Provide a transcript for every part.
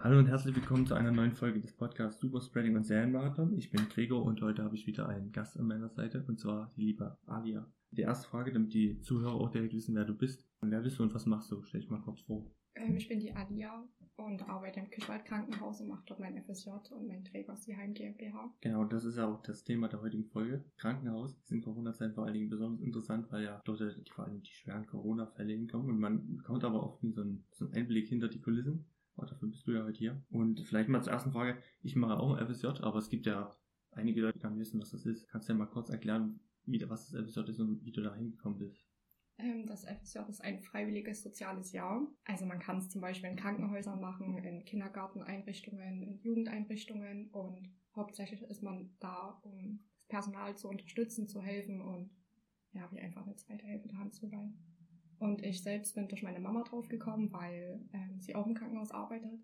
Hallo und herzlich willkommen zu einer neuen Folge des Podcasts Superspreading und Serienmarathon. Ich bin Gregor und heute habe ich wieder einen Gast an meiner Seite, und zwar die liebe Alia. Die erste Frage, damit die Zuhörer auch direkt wissen, wer du bist. Wer bist du und was machst du? Stell dich mal kurz vor. Ich bin die Alia und arbeite im Kirchwald-Krankenhaus und mache dort mein FSJ und mein Träger ist die Heim GmbH. Genau, das ist ja auch das Thema der heutigen Folge. Krankenhaus ist in Corona-Zeiten vor allen Dingen besonders interessant, weil ja dort vor allem die schweren Corona-Fälle hinkommen und man bekommt aber oft so einen Einblick hinter die Kulissen. Aber dafür bist du ja heute hier. Und vielleicht mal zur ersten Frage. Ich mache auch ein FSJ, aber es gibt ja einige Leute, die gar nicht wissen, was das ist. Kannst du ja mal kurz erklären, was das FSJ ist und wie du da hingekommen bist? Das FSJ ist ein freiwilliges soziales Jahr. Also man kann es zum Beispiel in Krankenhäusern machen, in Kindergarteneinrichtungen, in Jugendeinrichtungen und hauptsächlich ist man da, um das Personal zu unterstützen, zu helfen und ja, wie einfach eine zweite helfende Hand zu sein. Und ich selbst bin durch meine Mama draufgekommen, weil sie auch im Krankenhaus arbeitet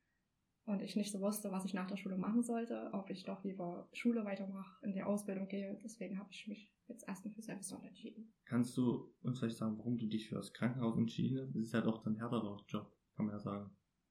und ich nicht so wusste, was ich nach der Schule machen sollte, ob ich doch lieber Schule weitermache, in die Ausbildung gehe. Deswegen habe ich mich jetzt erstmal fürs FSJ entschieden. Kannst du uns vielleicht sagen, warum du dich für das Krankenhaus entschieden hast? Das ist ja doch so ein härterer Job, kann man ja sagen.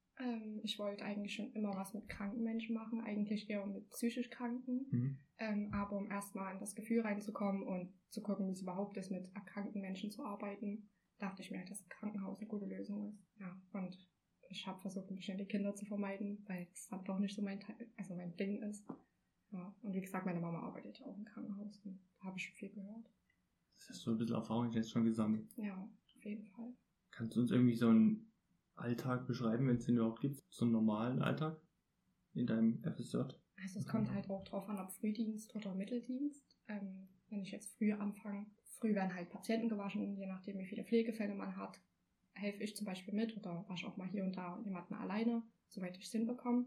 Ich wollte eigentlich schon immer was mit kranken Menschen machen, eigentlich eher mit psychisch Kranken. Aber um erstmal in das Gefühl reinzukommen und zu gucken, wie es überhaupt ist, mit erkrankten Menschen zu arbeiten, dachte ich mir, dass ein Krankenhaus eine gute Lösung ist. Ja, und ich habe versucht, ein bisschen die Kinder zu vermeiden, weil das dann doch nicht so mein Ding ist. Ja, und wie gesagt, meine Mama arbeitet ja auch im Krankenhaus und da habe ich schon viel gehört. Das hast du ein bisschen Erfahrung jetzt schon gesammelt. Ja, auf jeden Fall. Kannst du uns irgendwie so einen Alltag beschreiben, wenn es den überhaupt gibt? So einen normalen Alltag in deinem FSJ? Also es kommt halt auch drauf an, ob Frühdienst oder Mitteldienst. Wenn ich jetzt früh anfange, früh werden halt Patienten gewaschen, je nachdem wie viele Pflegefälle man hat, helfe ich zum Beispiel mit oder wasche auch mal hier und da jemanden alleine, soweit ich es hinbekomme.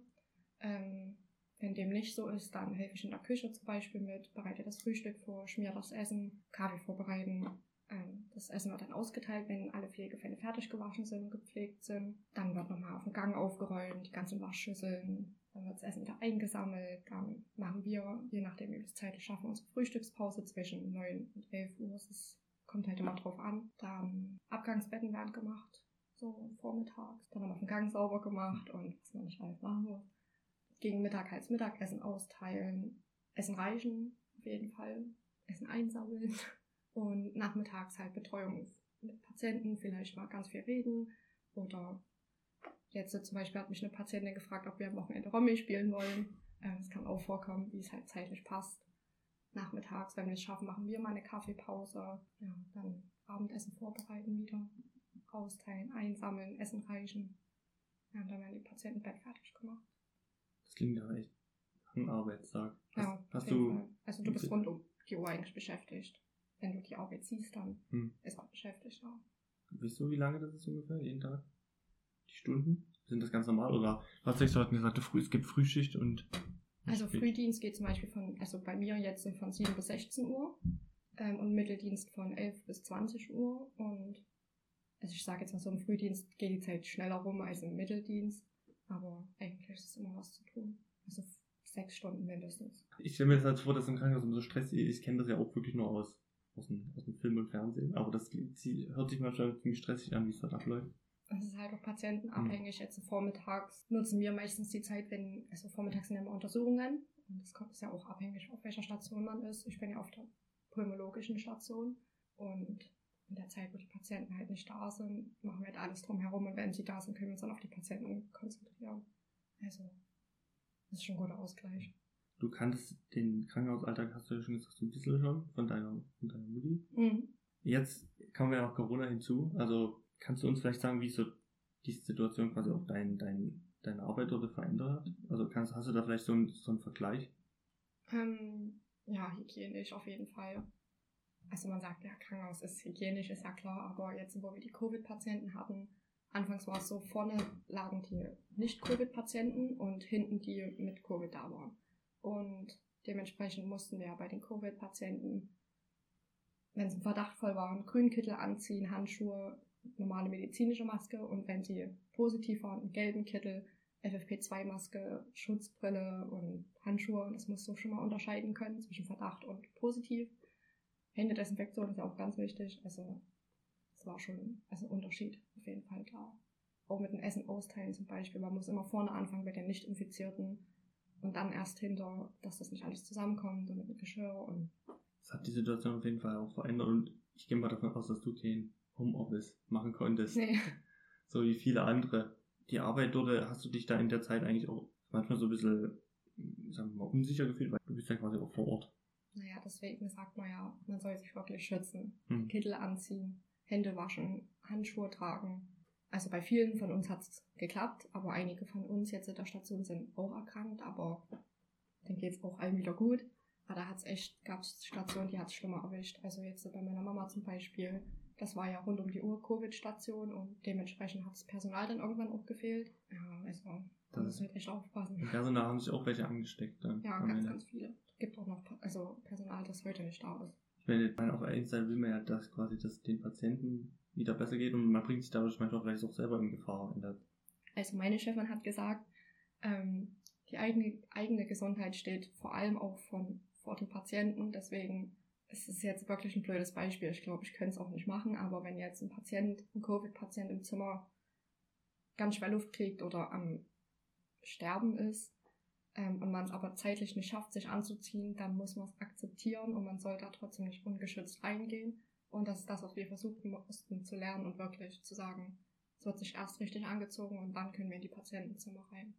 Wenn dem nicht so ist, dann helfe ich in der Küche zum Beispiel mit, bereite das Frühstück vor, schmiere das Essen, Kaffee vorbereiten. Das Essen wird dann ausgeteilt, wenn alle Pflegefälle fertig gewaschen sind und gepflegt sind. Dann wird nochmal auf dem Gang aufgeräumt, die ganzen Waschschüsseln. Dann wird das Essen wieder eingesammelt. Dann machen wir, je nachdem wie wir es zeitlich schaffen, unsere Frühstückspause zwischen 9 und 11 Uhr. Das kommt halt immer drauf an. Dann Abgangsbetten werden gemacht, so vormittags. Dann haben wir auf dem Gang sauber gemacht und was man nicht alles machen muss. Gegen Mittag halt das Mittagessen austeilen. Essen reichen, auf jeden Fall. Essen einsammeln. Und nachmittags halt Betreuung mit Patienten, vielleicht mal ganz viel reden. Oder jetzt zum Beispiel hat mich eine Patientin gefragt, ob wir am Wochenende Romy spielen wollen. Das kann auch vorkommen, wie es halt zeitlich passt. Nachmittags, wenn wir es schaffen, machen wir mal eine Kaffeepause. Ja, dann Abendessen vorbereiten wieder. Austeilen, einsammeln, Essen reichen. Ja, und dann werden die Patienten bald fertig gemacht. Das klingt ja echt ein Arbeitstag. Hast du Fall. Also du bist rund um die Uhr eigentlich beschäftigt. Wenn du die Arbeit siehst, dann ist man beschäftigt, ja. Weißt du, wie lange das ist ungefähr, jeden Tag? Die Stunden? Sind das ganz normal? Oder hast du gesagt, es gibt Frühschicht und... Also Frühdienst geht zum Beispiel bei mir jetzt von 7 bis 16 Uhr und Mitteldienst von 11 bis 20 Uhr. Und also ich sage jetzt mal so, im Frühdienst geht die Zeit schneller rum als im Mitteldienst. Aber eigentlich ist es immer was zu tun. Also 6 Stunden mindestens. Ich stelle mir das halt vor, dass im Krankenhaus immer so stressig ist. Ich kenne das ja auch wirklich nur aus dem Film und Fernsehen. Aber das hört sich manchmal ziemlich stressig an, wie es dort abläuft. Das ist halt auch patientenabhängig. Jetzt vormittags nutzen wir meistens die Zeit, vormittags sind ja immer Untersuchungen. Und das ist ja auch abhängig, auf welcher Station man ist. Ich bin ja auf der pulmologischen Station. Und in der Zeit, wo die Patienten halt nicht da sind, machen wir halt alles drumherum. Und wenn sie da sind, können wir uns dann auf die Patienten konzentrieren. Also, das ist schon ein guter Ausgleich. Du kanntest den Krankenhausalltag, hast du ja schon gesagt, so ein bisschen schon von deiner Mutti. Jetzt kommen wir noch Corona hinzu. Also kannst du uns vielleicht sagen, wie so diese Situation quasi auch deine Arbeit dort verändert hat? Also hast du da vielleicht so einen Vergleich? Ja, hygienisch auf jeden Fall. Also man sagt, ja, Krankenhaus ist hygienisch, ist ja klar, aber jetzt, wo wir die Covid-Patienten hatten, anfangs war es so, vorne lagen die Nicht-Covid-Patienten und hinten die mit Covid da waren. Und dementsprechend mussten wir bei den Covid-Patienten, wenn sie verdachtvoll waren, grünen Kittel anziehen, Handschuhe, normale medizinische Maske und wenn sie positiv waren, einen gelben Kittel, FFP2-Maske, Schutzbrille und Handschuhe. Das musst du schon mal unterscheiden können zwischen Verdacht und positiv. Händedesinfektion ist ja auch ganz wichtig. Also es war schon ein Unterschied auf jeden Fall da. auch mit dem Essen austeilen zum Beispiel. Man muss immer vorne anfangen bei den Nicht-Infizierten und dann erst hinter, dass das nicht alles zusammenkommt und mit dem Geschirr. Und Das hat die Situation auf jeden Fall auch verändert und ich gehe mal davon aus, dass du kein Homeoffice machen konntest. nee. So wie viele andere. Die Arbeit dort, hast du dich da in der Zeit eigentlich auch manchmal so ein bisschen, sagen wir mal, unsicher gefühlt, weil du bist ja quasi auch vor Ort. Naja, deswegen sagt man ja, man soll sich wirklich schützen. Hm. Kittel anziehen, Hände waschen, Handschuhe tragen. Also bei vielen von uns hat es geklappt, aber einige von uns jetzt in der Station sind auch erkrankt, aber dann geht es auch allen wieder gut. Aber da gab es Stationen, die hat es schlimmer erwischt. Also jetzt bei meiner Mama zum Beispiel, das war ja rund um die Uhr Covid-Station und dementsprechend hat das Personal dann irgendwann auch gefehlt. Ja, also da muss halt echt aufpassen. Im Personal haben sich auch welche angesteckt dann. Ja, ganz viele. Es gibt auch noch Personal, das heute nicht da ist. Ich meine, auf der einen Seite will man ja, dass quasi das den Patienten wieder besser geht und man bringt sich dadurch manchmal vielleicht auch selber in Gefahr. Also meine Chefin hat gesagt, die eigene Gesundheit steht vor allem auch vor den Patienten, deswegen ist es jetzt wirklich ein blödes Beispiel. Ich glaube, ich könnte es auch nicht machen, aber wenn jetzt ein Covid-Patient im Zimmer ganz schwer Luft kriegt oder am Sterben ist und man es aber zeitlich nicht schafft, sich anzuziehen, dann muss man es akzeptieren und man soll da trotzdem nicht ungeschützt reingehen. Und das ist das, was wir versuchen mussten zu lernen und wirklich zu sagen, es wird sich erst richtig angezogen und dann können wir in die Patientenzimmer rein.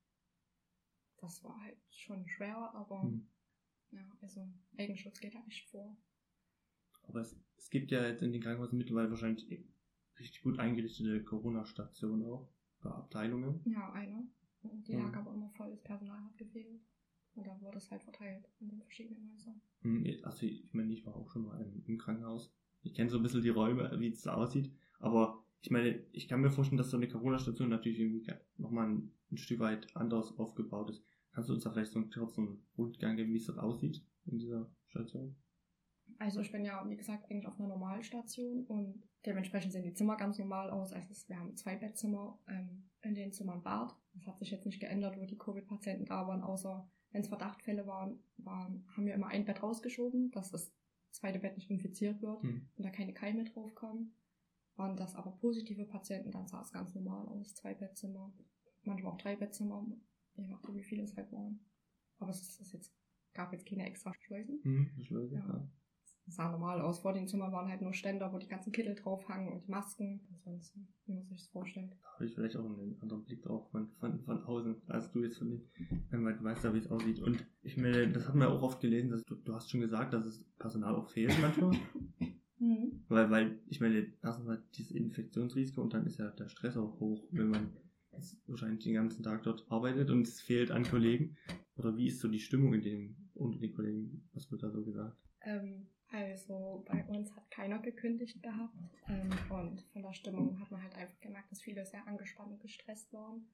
Das war halt schon schwer, aber ja, also Eigenschutz geht da echt vor. Aber es gibt ja jetzt in den Krankenhäusern mittlerweile wahrscheinlich richtig gut eingerichtete Corona-Stationen auch, bei Abteilungen. Ja, eine. Die lag aber immer voll, das Personal hat gefehlt. Und da wurde es halt verteilt in den verschiedenen Häusern. Also ich meine, ich war auch schon mal im Krankenhaus. Ich kenne so ein bisschen die Räume, wie es da aussieht. Aber ich meine, ich kann mir vorstellen, dass so eine Corona-Station natürlich irgendwie nochmal ein Stück weit anders aufgebaut ist. Kannst du uns da vielleicht so einen kurzen Rundgang geben, wie es dort aussieht in dieser Station? Also ich bin ja, wie gesagt, eigentlich auf einer Normalstation und dementsprechend sehen die Zimmer ganz normal aus. Also wir haben 2 Bettzimmer, in den Zimmern Bad. Das hat sich jetzt nicht geändert, wo die Covid-Patienten da waren, außer wenn es Verdachtfälle waren, haben wir immer ein Bett rausgeschoben, dass das zweite Bett nicht infiziert wird und da keine Keime draufkommen. Waren das aber positive Patienten, dann sah es ganz normal aus. 2 Bettzimmer, manchmal auch 3 Bettzimmer, je nachdem wie viele es halt waren. Aber gab jetzt keine extra Schleusen. Schleusen, ja. Es sah normal aus. Vor den Zimmern waren halt nur Ständer, wo die ganzen Kittel drauf hangen und die Masken. Ansonsten, wie man sich das vorstellt. Da habe ich vielleicht auch einen anderen Blick drauf von außen, als du jetzt wenn du weißt ja, wie es aussieht. Und ich meine, das hat man ja auch oft gelesen, dass du hast schon gesagt, dass es Personal auch fehlt manchmal. Weil, ich meine, erstens mal dieses Infektionsrisiko und dann ist ja der Stress auch hoch, wenn man jetzt wahrscheinlich den ganzen Tag dort arbeitet und es fehlt an Kollegen. Oder wie ist so die Stimmung unter den Kollegen? Was wird da so gesagt? Also bei uns hat keiner gekündigt gehabt und von der Stimmung hat man halt einfach gemerkt, dass viele sehr angespannt und gestresst waren.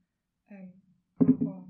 Aber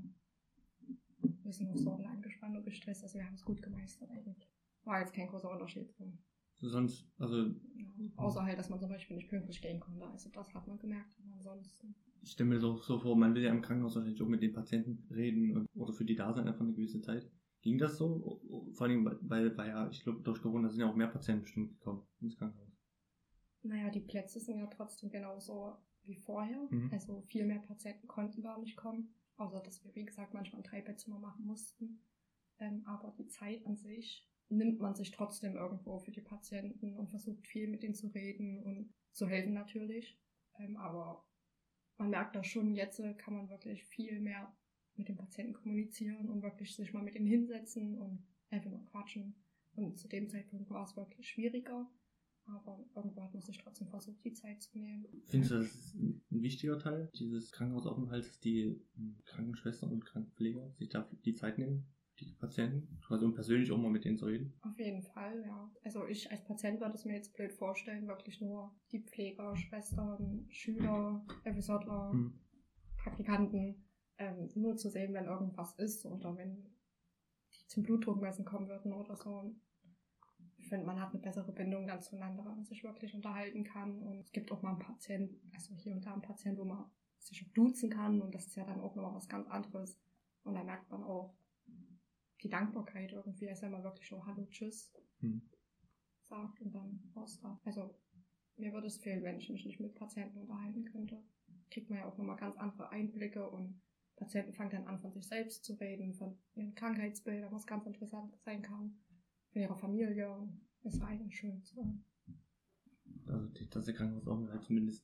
wir sind auch so angespannt und gestresst, also wir haben es gut gemeistert eigentlich. War jetzt kein großer Unterschied. Sonst, also... Ja, außer halt, dass man zum Beispiel nicht pünktlich gehen konnte. Also das hat man gemerkt, aber ansonsten... Ich stelle mir so vor, man will ja im Krankenhaus wahrscheinlich auch mit den Patienten reden oder für die da sein einfach eine gewisse Zeit. Ging das so? Vor allem, weil ja, ich glaube, durch Corona sind ja auch mehr Patienten bestimmt gekommen ins Krankenhaus. Naja, die Plätze sind ja trotzdem genauso wie vorher. Also viel mehr Patienten konnten gar nicht kommen. Außer, dass wir, wie gesagt, manchmal ein 3-Bettzimmer machen mussten. Aber die Zeit an sich nimmt man sich trotzdem irgendwo für die Patienten und versucht viel mit ihnen zu reden und zu helfen natürlich. Aber man merkt das schon, jetzt kann man wirklich viel mehr mit den Patienten kommunizieren und wirklich sich mal mit ihnen hinsetzen und einfach nur quatschen. Und zu dem Zeitpunkt war es wirklich schwieriger, aber irgendwo hat man sich trotzdem versucht, die Zeit zu nehmen. Findest du, das ist ein wichtiger Teil dieses Krankenhausaufenthalts, dass die Krankenschwestern und Krankenpfleger sich dafür die Zeit nehmen, die Patienten, quasi um persönlich auch mal mit denen zu reden? Auf jeden Fall, ja. Also ich als Patient würde es mir jetzt blöd vorstellen, wirklich nur die Pfleger, Schwestern, Schüler, Episodeler, Praktikanten, nur zu sehen, wenn irgendwas ist oder wenn die zum Blutdruckmessen kommen würden oder so. Ich finde, man hat eine bessere Bindung dann zueinander, wenn man sich wirklich unterhalten kann. Und es gibt auch mal einen Patienten, also hier und da einen Patienten, wo man sich auch duzen kann. Und das ist ja dann auch nochmal was ganz anderes. Und da merkt man auch die Dankbarkeit irgendwie, als wenn man wirklich so Hallo, Tschüss sagt und dann war's da. Also mir würde es fehlen, wenn ich mich nicht mit Patienten unterhalten könnte. kriegt man ja auch nochmal ganz andere Einblicke und Patienten fangen dann an, von sich selbst zu reden, von ihren Krankheitsbildern, was ganz interessant sein kann, von ihrer Familie. Das war eigentlich schön so. Also, dass der Krankenhausaufenthalt halt zumindest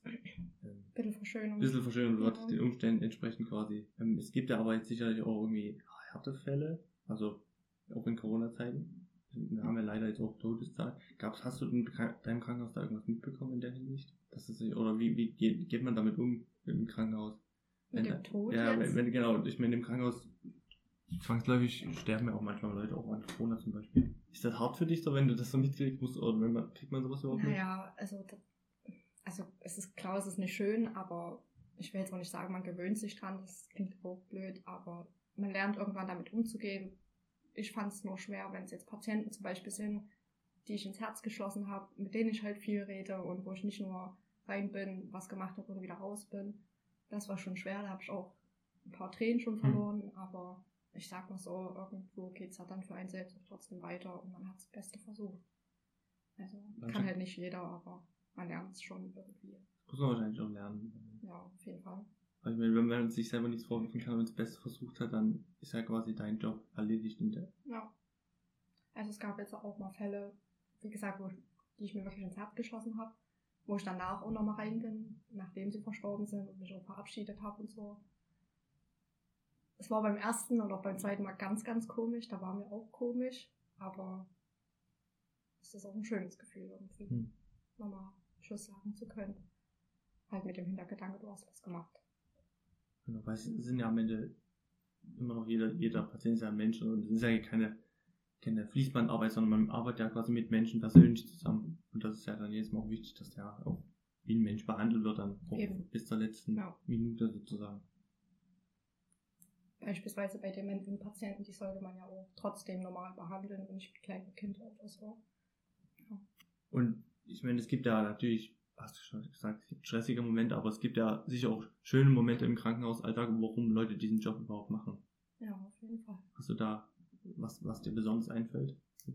Ein bisschen verschönert wird, ja. den Umständen entsprechend quasi. Es gibt ja aber jetzt sicherlich auch irgendwie Härtefälle, also auch in Corona-Zeiten. Wir haben ja leider jetzt auch Todeszahlen. Hast du in deinem Krankenhaus da irgendwas mitbekommen in der Hinsicht? Oder wie geht man damit um im Krankenhaus? Mit dem Tod ja, jetzt? Genau, ich meine, im Krankenhaus zwangsläufig sterben ja auch manchmal Leute, auch an Corona zum Beispiel. Ist das hart für dich, so, wenn du das so mitkriegst musst, oder kriegt man sowas überhaupt mit? Naja, also es ist klar, es ist nicht schön, aber ich will jetzt auch nicht sagen, man gewöhnt sich dran, das klingt auch blöd, aber man lernt irgendwann damit umzugehen. Ich fand es nur schwer, wenn es jetzt Patienten zum Beispiel sind, die ich ins Herz geschlossen habe, mit denen ich halt viel rede und wo ich nicht nur rein bin, was gemacht habe und wieder raus bin. Das war schon schwer, da habe ich auch ein paar Tränen schon verloren, aber ich sag mal so, irgendwo geht es halt dann für einen selbst auch trotzdem weiter und man hat das Beste versucht. Also kann halt nicht jeder, aber man lernt es schon irgendwie. Muss man wahrscheinlich auch lernen. Ja, auf jeden Fall. Weil ich meine, wenn man sich selber nichts vorwerfen kann und das Beste versucht hat, dann ist ja quasi dein Job erledigt. Ja. Also es gab jetzt auch mal Fälle, wie gesagt, die ich mir wirklich ins Herz geschlossen habe, wo ich danach auch nochmal rein bin, nachdem sie verstorben sind und mich auch verabschiedet habe und so. Es war beim ersten und auch beim zweiten Mal ganz, ganz komisch. Da war mir auch komisch, aber es ist auch ein schönes Gefühl, irgendwie nochmal Tschüss sagen zu können. Halt mit dem Hintergedanke, du hast was gemacht. Genau, weil es sind ja am Ende immer noch jeder Patient ist ja ein Mensch und es ist ja keine Fließbandarbeit, sondern man arbeitet ja quasi mit Menschen persönlich zusammen. Und das ist ja dann jedes Mal auch wichtig, dass der auch wie ein Mensch behandelt wird, dann auch bis zur letzten Minute sozusagen. Beispielsweise bei dementen Patienten, die sollte man ja auch trotzdem normal behandeln und nicht wie kleine Kinder oder so. Ja. Und ich meine, es gibt ja natürlich, hast du schon gesagt, es gibt stressige Momente, aber es gibt ja sicher auch schöne Momente im Krankenhausalltag, warum Leute diesen Job überhaupt machen. Ja, auf jeden Fall. Hast du da was dir besonders einfällt?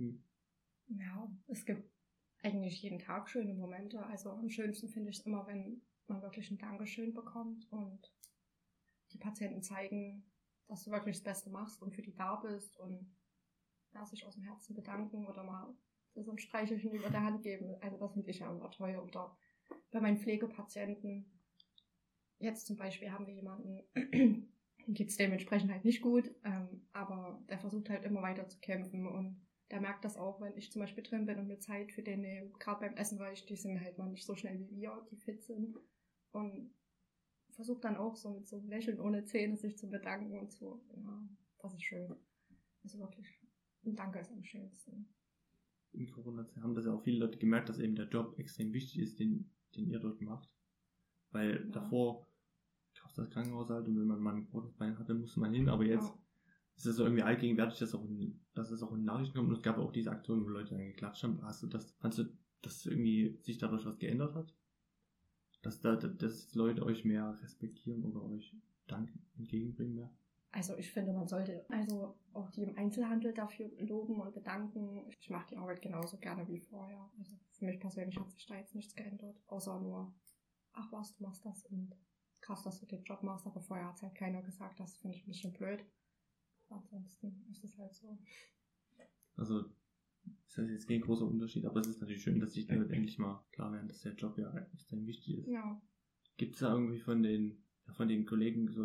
Ja, es gibt eigentlich jeden Tag schöne Momente. Also am schönsten finde ich es immer, wenn man wirklich ein Dankeschön bekommt und die Patienten zeigen, dass du wirklich das Beste machst und für die da bist und sich aus dem Herzen bedanken oder mal so ein Streichelchen über der Hand geben. Also das finde ich ja immer toll. Oder bei meinen Pflegepatienten, jetzt zum Beispiel haben wir jemanden, dem geht es dementsprechend halt nicht gut, aber der versucht halt immer weiter zu kämpfen und der merkt das auch, wenn ich zum Beispiel drin bin und mir Zeit für den nehme, gerade beim Essen, weil die sind halt mal nicht so schnell wie wir, die fit sind und versucht dann auch so mit so einem Lächeln ohne Zähne sich zu bedanken und so. Ja, das ist schön. Also wirklich, ein Danke ist am schönsten. In Corona haben das ja auch viele Leute gemerkt, dass eben der Job extrem wichtig ist, den ihr dort macht. Weil davor gab es das Krankenhaus halt und wenn man mal ein großes Bein hatte, musste man hin, aber jetzt ist es so irgendwie allgegenwärtig, dass es auch in Nachrichten kommt und es gab auch diese Aktion, wo Leute dann geklatscht haben. Fandst du, dass irgendwie sich dadurch was geändert hat? Dass Leute euch mehr respektieren oder euch Dank entgegenbringen mehr? Also ich finde, man sollte also auch die im Einzelhandel dafür loben und bedanken. Ich mache die Arbeit genauso gerne wie vorher. Also für mich persönlich hat sich da jetzt nichts geändert, außer nur, ach was, du machst das und krass, dass du den Job machst, aber vorher hat es halt keiner gesagt, das finde ich ein bisschen blöd. Ansonsten ist es halt so. Also ist das jetzt kein großer Unterschied, aber es ist natürlich schön, dass sich damit endlich mal klar werden, dass der Job ja extrem wichtig ist. Ja. Gibt es da irgendwie von den Kollegen so,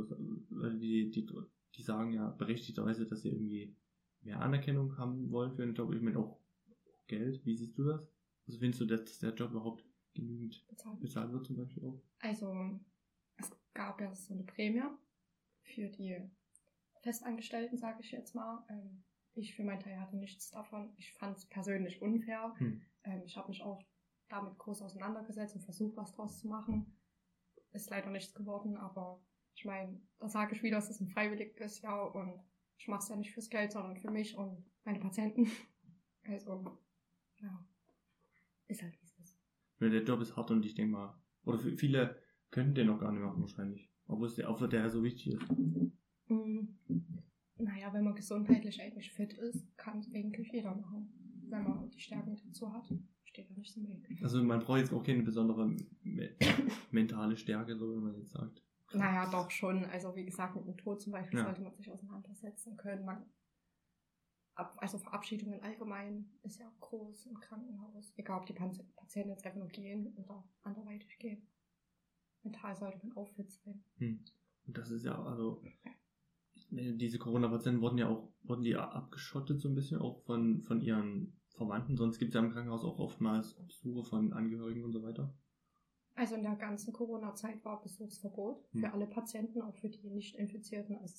die sagen ja berechtigterweise, dass sie irgendwie mehr Anerkennung haben wollen für den Job, ich meine auch Geld. Wie siehst du das? Also findest du, dass der Job überhaupt genügend bezahlt wird zum Beispiel auch? Also es gab ja so eine Prämie für die Festangestellten, sage ich jetzt mal. Ich für meinen Teil hatte nichts davon. Ich fand es persönlich unfair. Ich habe mich auch damit groß auseinandergesetzt und versucht, was draus zu machen. Ist leider nichts geworden, aber ich meine, da sage ich wieder, es ist ein freiwilliges Jahr und ich mache es ja nicht fürs Geld, sondern für mich und meine Patienten. Also, ja, ist halt wie es ist. Weil der Job ist hart und ich denke mal, oder viele können den noch gar nicht machen wahrscheinlich, obwohl der so wichtig ist. Naja, wenn man gesundheitlich eigentlich fit ist, kann es eigentlich jeder machen. Wenn man die Stärken dazu hat, steht da nichts im Weg. Also man braucht jetzt auch keine besondere mentale Stärke, so wie man jetzt sagt. Naja, doch schon. Also wie gesagt, mit dem Tod zum Beispiel Ja. sollte man sich auseinandersetzen können. Also Verabschiedungen allgemein ist ja groß im Krankenhaus. Egal, ob die Patienten jetzt einfach nur gehen oder anderweitig gehen. Mental sollte man auch fit sein. Und das ist ja, also, diese Corona-Patienten wurden die abgeschottet so ein bisschen, auch von ihren Verwandten. Sonst gibt es ja im Krankenhaus auch oftmals Besuche von Angehörigen und so weiter. Also in der ganzen Corona-Zeit war Besuchsverbot für alle Patienten, auch für die Nicht-Infizierten. Also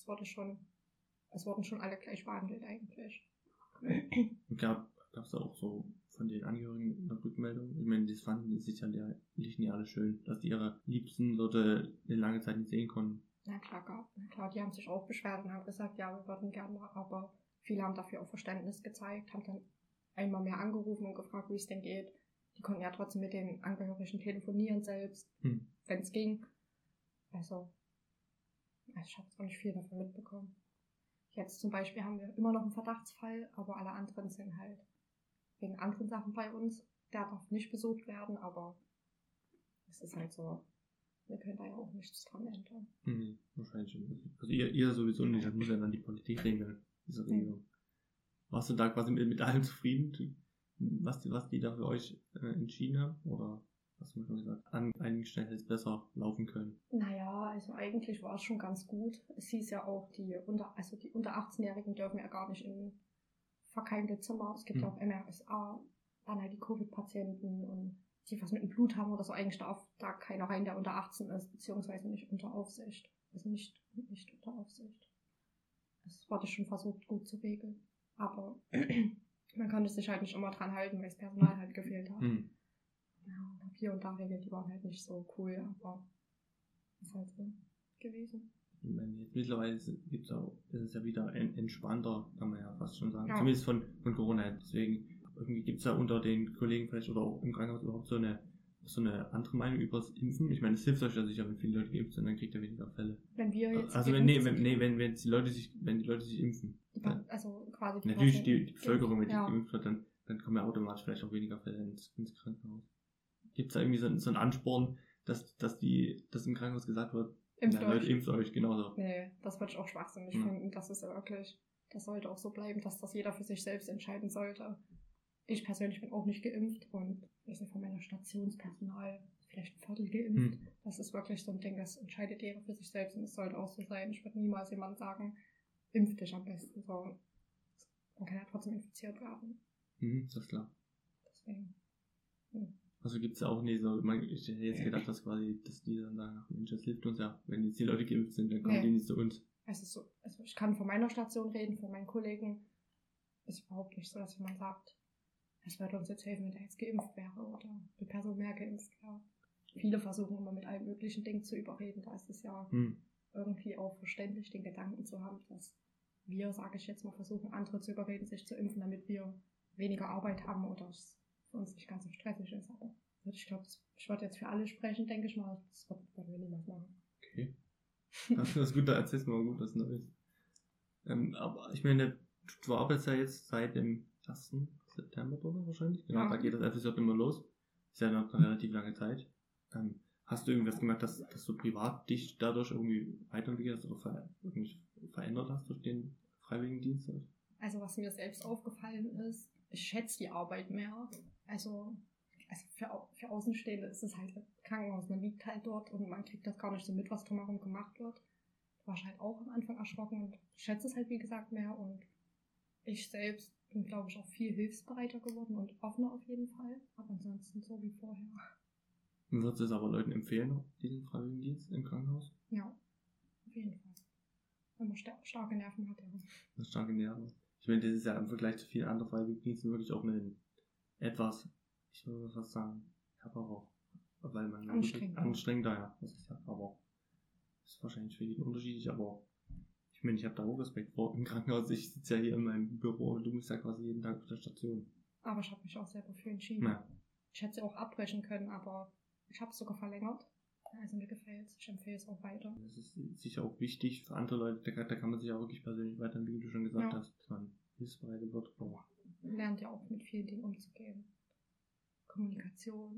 es wurden schon alle gleich behandelt eigentlich. Und gab es auch so von den Angehörigen eine Rückmeldung? Ich meine, das fanden die sicherlich nicht alle schön, dass die ihre Liebsten dort eine lange Zeit nicht sehen konnten. Na klar, die haben sich auch beschwert und haben gesagt, ja, wir würden gerne, aber viele haben dafür auch Verständnis gezeigt, haben dann einmal mehr angerufen und gefragt, wie es denn geht. Die konnten ja trotzdem mit den Angehörigen telefonieren selbst, wenn es ging. Also ich habe auch nicht viel davon mitbekommen. Jetzt zum Beispiel haben wir immer noch einen Verdachtsfall, aber alle anderen sind halt wegen anderen Sachen bei uns. Der darf nicht besucht werden, aber es ist halt so, wir können da ja auch nichts dran ändern. Wahrscheinlich schon. Also ihr sowieso nicht, das muss ja dann die Politik regeln, diese Regelung. Warst du da quasi mit allem zufrieden, was die da für euch entschieden haben? Oder hast du mir schon gesagt, an einigen Stellen hätte es besser laufen können? Naja, also eigentlich war es schon ganz gut. Es hieß ja auch, die unter 18-Jährigen dürfen ja gar nicht in verkeimte Zimmer. Es gibt ja auch MRSA, dann halt die Covid-Patienten und die was mit dem Blut haben oder so. Eigentlich darf da keiner rein, der unter 18 ist, beziehungsweise nicht unter Aufsicht. Also nicht unter Aufsicht. Das wurde schon versucht, gut zu regeln. Aber man konnte sich halt nicht immer dran halten, weil das Personal halt gefehlt hat. Ja, und hier und da Regeln, die waren halt nicht so cool, aber ist halt so gewesen. Ich meine, jetzt mittlerweile ist es ja wieder entspannter, kann man ja fast schon sagen. Ja. Zumindest von Corona. Deswegen, irgendwie gibt es ja unter den Kollegen vielleicht oder auch im Krankenhaus überhaupt so eine andere Meinung über das Impfen. Ich meine, es hilft euch ja sicher, wenn viele Leute geimpft sind, dann kriegt ihr weniger Fälle. Wenn wir jetzt wenn die Leute sich impfen. Also quasi die natürlich die Bevölkerung, wenn die geimpft wird, dann kommen ja automatisch vielleicht auch weniger Fälle ins Krankenhaus. Gibt es da irgendwie so einen Ansporn, dass im Krankenhaus gesagt wird, Leute, impft euch genauso? Nee, das würde ich auch schwachsinnig finden. Das ist ja wirklich, das sollte auch so bleiben, dass das jeder für sich selbst entscheiden sollte. Ich persönlich bin auch nicht geimpft und ich bin von meiner Stationspersonal vielleicht ein Viertel geimpft. Das ist wirklich so ein Ding, das entscheidet jeder für sich selbst und es sollte auch so sein. Ich würde niemals jemandem sagen, impf dich am besten. So, man kann ja trotzdem infiziert werden. Das ist klar. Deswegen. Also gibt es ja auch nicht so, ich hätte jetzt gedacht, dass die dann sagen, ach Mensch, das hilft uns ja. Wenn jetzt die Leute geimpft sind, dann kommen die nicht zu uns. Also ich kann von meiner Station reden, von meinen Kollegen. Ist überhaupt nicht so, dass jemand sagt, es würde uns jetzt helfen, wenn der jetzt geimpft wäre oder die Person mehr geimpft wäre. Viele versuchen immer mit allen möglichen Dingen zu überreden. Da ist es ja irgendwie auch verständlich, den Gedanken zu haben, dass wir, sage ich jetzt mal, versuchen, andere zu überreden, sich zu impfen, damit wir weniger Arbeit haben oder es für uns nicht ganz so stressig ist. Aber ich glaube, ich würde jetzt für alle sprechen, denke ich mal. Das würden wir niemals machen. Okay. Das ist gut, da erzählst du mal gut was Neues. Aber ich meine, du arbeitest ja jetzt seit dem 1. September oder wahrscheinlich. Genau, da geht das FSJ immer los. Ist ja noch eine relativ lange Zeit. Hast du irgendwas gemerkt, dass du privat dich dadurch irgendwie weiterentwickelt hast oder irgendwie verändert hast durch den Freiwilligendienst? Also was mir selbst aufgefallen ist, ich schätze die Arbeit mehr. Also für Außenstehende ist es halt Krankenhaus. Man liegt halt dort und man kriegt das gar nicht so mit, was drumherum gemacht wird. Da war ich halt auch am Anfang erschrocken und ich schätze es halt wie gesagt mehr und ich selbst bin, glaube ich, auch viel hilfsbereiter geworden und offener auf jeden Fall. Aber ansonsten so wie vorher. Würdest du es aber Leuten empfehlen, diesen Freiwilligendienst im Krankenhaus? Ja, auf jeden Fall. Wenn man starke Nerven hat, ja. Starke Nerven. Ich meine, das ist ja im Vergleich zu vielen anderen Freiwilligendiensten wirklich auch ein etwas, ich würde fast sagen, härterer, weil man anstrengender, ja, das ist ja, aber das ist wahrscheinlich für jeden unterschiedlich, aber ich meine, ich habe da auch Respekt vor im Krankenhaus. Ich sitze ja hier in meinem Büro und du bist ja quasi jeden Tag auf der Station. Aber ich habe mich auch selber für entschieden. Ja. Ich hätte sie auch abbrechen können, aber ich habe es sogar verlängert. Also mir gefällt es. Ich empfehle es auch weiter. Das ist sicher auch wichtig für andere Leute. Da kann man sich auch wirklich persönlich weiterentwickeln, wie du schon gesagt hast, dass man hilfsbereit wird. Man lernt ja auch mit vielen Dingen umzugehen. Kommunikation.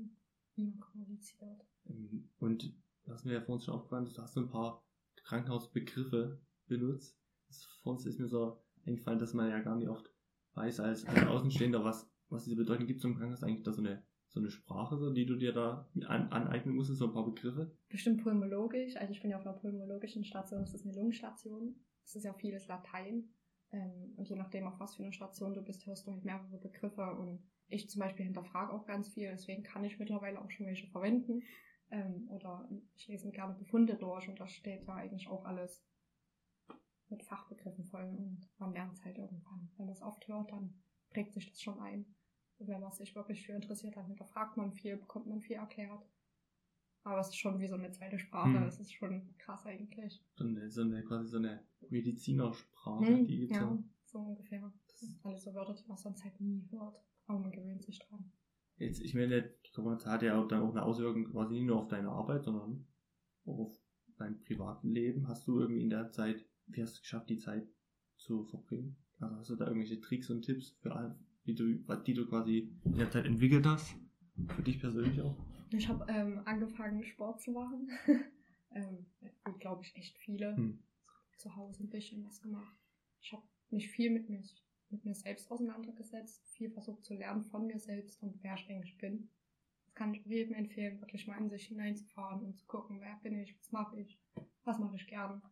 wie man kommuniziert. Und was mir ja vorhin schon aufgefallen ist, du hast so ein paar Krankenhausbegriffe benutzt. Vor uns ist mir so eingefallen, dass man ja gar nicht oft weiß als Außenstehender, was diese Bedeutung gibt zum Krankenhaus eigentlich, da so eine Sprache, so, die du dir da aneignen musst, so ein paar Begriffe. Bestimmt pulmologisch, also ich bin ja auf einer pulmologischen Station, das ist eine Lungenstation, das ist ja vieles Latein und je nachdem auf was für eine Station du bist, hörst du halt mehrere Begriffe und ich zum Beispiel hinterfrage auch ganz viel, deswegen kann ich mittlerweile auch schon welche verwenden oder ich lese mir gerne Befunde durch und da steht ja eigentlich auch alles mit Fachbegriffen voll und man lernt es halt irgendwann. Wenn man es oft hört, dann prägt sich das schon ein. Und wenn man sich wirklich für interessiert, dann hinterfragt man viel, bekommt man viel erklärt. Aber es ist schon wie so eine zweite Sprache, das ist schon krass eigentlich. Quasi so eine Medizinersprache, die gibt's ja. So ungefähr. Das sind alles so Wörter, die man sonst halt nie hört. Aber man gewöhnt sich dran. Jetzt, ich meine, die Corona hat ja dann auch eine Auswirkung quasi nicht nur auf deine Arbeit, sondern auch auf dein Privatleben. Hast du irgendwie in der Zeit, wie hast du es geschafft, die Zeit zu verbringen? Also hast du da irgendwelche Tricks und Tipps für alle, die du quasi in der Zeit entwickelt hast? Für dich persönlich auch? Ich habe angefangen, Sport zu machen. Glaube ich, echt viele. Zu Hause ein bisschen was gemacht. Ich habe mich viel mit mir selbst auseinandergesetzt, viel versucht zu lernen von mir selbst und wer ich eigentlich bin. Das kann ich jedem empfehlen, wirklich mal in sich hineinzufahren und zu gucken, wer bin ich, was mache ich gern.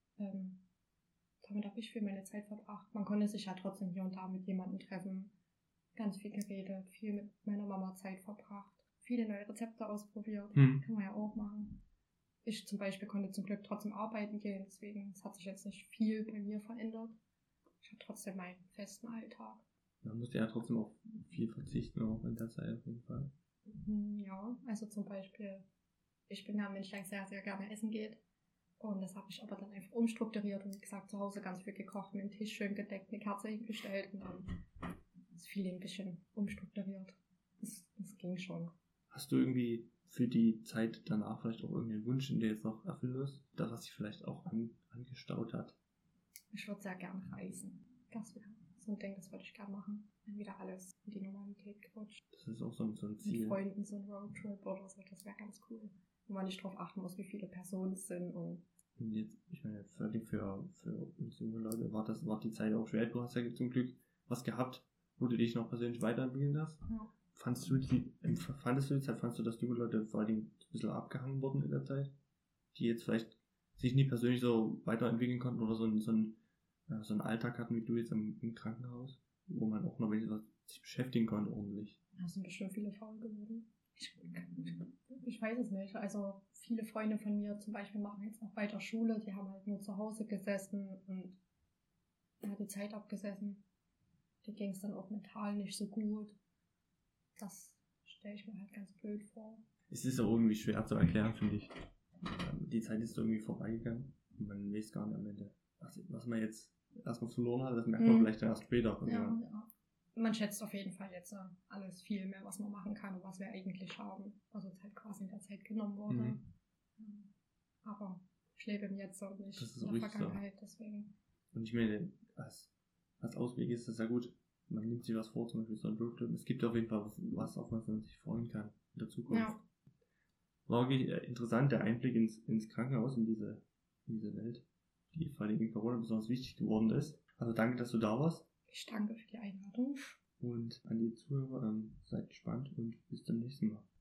Damit habe ich viel meine Zeit verbracht. Man konnte sich ja trotzdem hier und da mit jemandem treffen, ganz viel geredet, viel mit meiner Mama Zeit verbracht, viele neue Rezepte ausprobiert, kann man ja auch machen. Ich zum Beispiel konnte zum Glück trotzdem arbeiten gehen, deswegen es hat sich jetzt nicht viel bei mir verändert. Ich habe trotzdem meinen festen Alltag. Man muss ja trotzdem auf viel verzichten, auch in der Zeit auf jeden Fall. Ja, also zum Beispiel, ich bin ja ein Mensch, der sehr, sehr gerne essen geht. Und das habe ich aber dann einfach umstrukturiert und wie gesagt, zu Hause ganz viel gekocht, mir den Tisch schön gedeckt, eine Kerze hingestellt und dann das Feeling ein bisschen umstrukturiert. Das ging schon. Hast du irgendwie für die Zeit danach vielleicht auch irgendeinen Wunsch, den du jetzt noch erfüllen wirst? Das, was sich vielleicht auch angestaut hat? Ich würde sehr gerne reisen. Das wäre so ein Ding, das würde ich gerne machen. Wenn wieder alles in die Normalität rutscht. Das ist auch so ein Ziel. Mit Freunden so ein Roadtrip oder so, das wäre ganz cool. Wo man nicht drauf achten muss, wie viele Personen es sind. Und jetzt, ich meine, für uns junge Leute war die Zeit auch schwer. Du hast ja zum Glück was gehabt, wo du dich noch persönlich weiterentwickeln hast. Ja. Fandest du, dass junge Leute vor allem ein bisschen abgehangen wurden in der Zeit? Die jetzt vielleicht sich nie persönlich so weiterentwickeln konnten oder so einen Alltag hatten wie du jetzt im Krankenhaus, wo man auch noch was sich beschäftigen konnte ordentlich. Da sind bestimmt viele faul geworden. Ich weiß es nicht. Also viele Freunde von mir zum Beispiel machen jetzt noch weiter Schule, die haben halt nur zu Hause gesessen und die Zeit abgesessen. Die ging es dann auch mental nicht so gut. Das stelle ich mir halt ganz blöd vor. Es ist auch irgendwie schwer zu erklären, finde ich. Die Zeit ist irgendwie vorbeigegangen und man weiß gar nicht am Ende, was man jetzt erstmal verloren hat, das merkt man vielleicht erst später. Ja. Man schätzt auf jeden Fall jetzt alles viel mehr, was man machen kann und was wir eigentlich haben. Was uns halt quasi in der Zeit genommen wurde. Aber ich lebe im Jetzt und nicht in der Vergangenheit, so. Deswegen. Und ich meine, als Ausweg ist das ja gut. Man nimmt sich was vor, zum Beispiel so ein Roadtrip. Es gibt auf jeden Fall was, auf was man sich freuen kann in der Zukunft. Ja. War wirklich interessant, der Einblick ins Krankenhaus, in diese Welt, die vor allem in Corona besonders wichtig geworden ist. Also danke, dass du da warst. Ich danke für die Einladung. Und an die Zuhörer, seid gespannt und bis zum nächsten Mal.